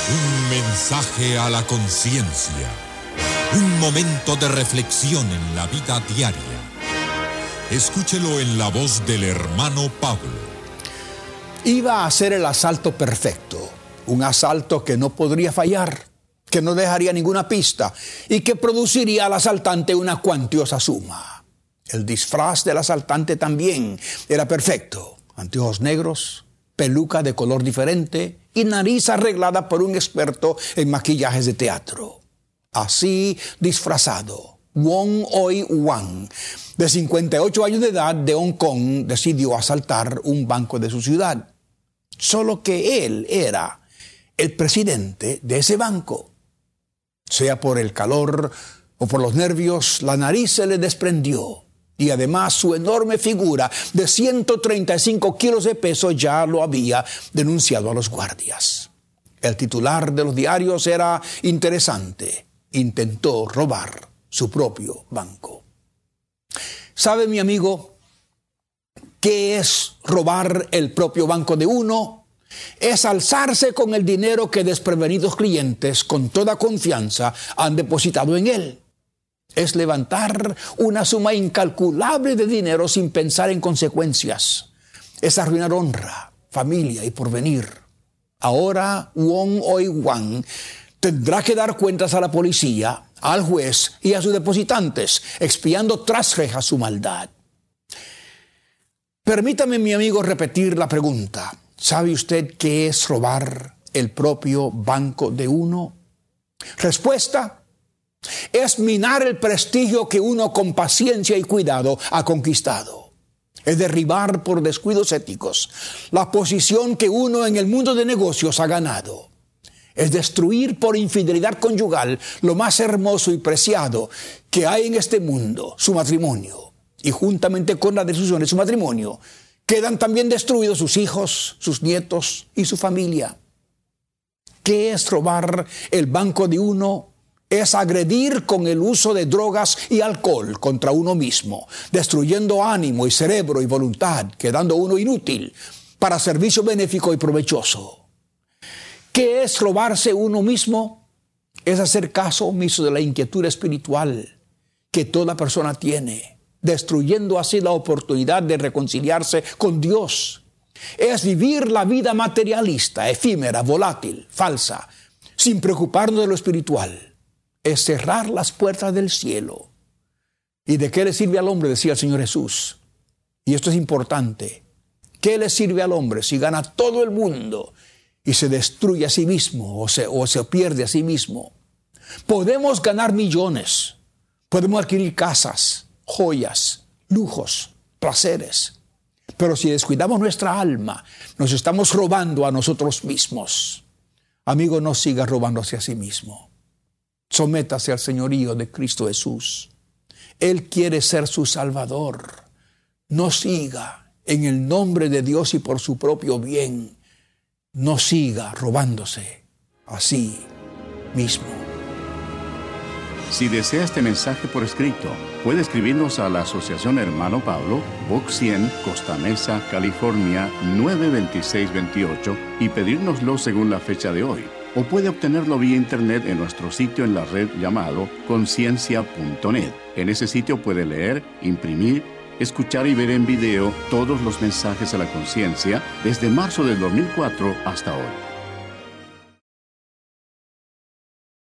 Un mensaje a la conciencia. Un momento de reflexión en la vida diaria. Escúchelo en la voz del hermano Pablo. Iba a ser el asalto perfecto. Un asalto que no podría fallar, que no dejaría ninguna pista y que produciría al asaltante una cuantiosa suma. El disfraz del asaltante también era perfecto. Anteojos negros, peluca de color diferente y nariz arreglada por un experto en maquillajes de teatro. Así disfrazado, Wong Oi Wan, de 58 años de edad, de Hong Kong, decidió asaltar un banco de su ciudad. Solo que él era el presidente de ese banco. Sea por el calor o por los nervios, la nariz se le desprendió. Y además su enorme figura de 135 kilos de peso ya lo había denunciado a los guardias. El titular de los diarios era interesante. Intentó robar su propio banco. ¿Sabe, mi amigo, qué es robar el propio banco de uno? Es alzarse con el dinero que desprevenidos clientes con toda confianza han depositado en él. Es levantar una suma incalculable de dinero sin pensar en consecuencias. Es arruinar honra, familia y porvenir. Ahora Wong Oi Wan tendrá que dar cuentas a la policía, al juez y a sus depositantes, expiando tras rejas su maldad. Permítame, mi amigo, repetir la pregunta. ¿Sabe usted qué es robar el propio banco de uno? Respuesta: es minar el prestigio que uno con paciencia y cuidado ha conquistado. Es derribar por descuidos éticos la posición que uno en el mundo de negocios ha ganado. Es destruir por infidelidad conyugal lo más hermoso y preciado que hay en este mundo, su matrimonio. Y juntamente con la destrucción de su matrimonio, quedan también destruidos sus hijos, sus nietos y su familia. ¿Qué es robar el banco de uno? Es agredir con el uso de drogas y alcohol contra uno mismo, destruyendo ánimo y cerebro y voluntad, quedando uno inútil para servicio benéfico y provechoso. ¿Qué es robarse uno mismo? Es hacer caso omiso de la inquietud espiritual que toda persona tiene, destruyendo así la oportunidad de reconciliarse con Dios. Es vivir la vida materialista, efímera, volátil, falsa, sin preocuparnos de lo espiritual. Es cerrar las puertas del cielo. ¿Y de qué le sirve al hombre?, decía el Señor Jesús. Y esto es importante. ¿Qué le sirve al hombre si gana todo el mundo y se destruye a sí mismo o se pierde a sí mismo? Podemos ganar millones, podemos adquirir casas, joyas, lujos, placeres. Pero si descuidamos nuestra alma, nos estamos robando a nosotros mismos. Amigo, no siga robándose a sí mismo. Sométase al señorío de Cristo Jesús. Él quiere ser su Salvador. No siga en el nombre de Dios y por su propio bien. No siga robándose a sí mismo. Si desea este mensaje por escrito, puede escribirnos a la Asociación Hermano Pablo, Box 100, Costa Mesa, California, 92628 y pedírnoslo según la fecha de hoy. O puede obtenerlo vía internet en nuestro sitio en la red llamado conciencia.net. En ese sitio puede leer, imprimir, escuchar y ver en video todos los mensajes a la conciencia desde marzo del 2004 hasta hoy.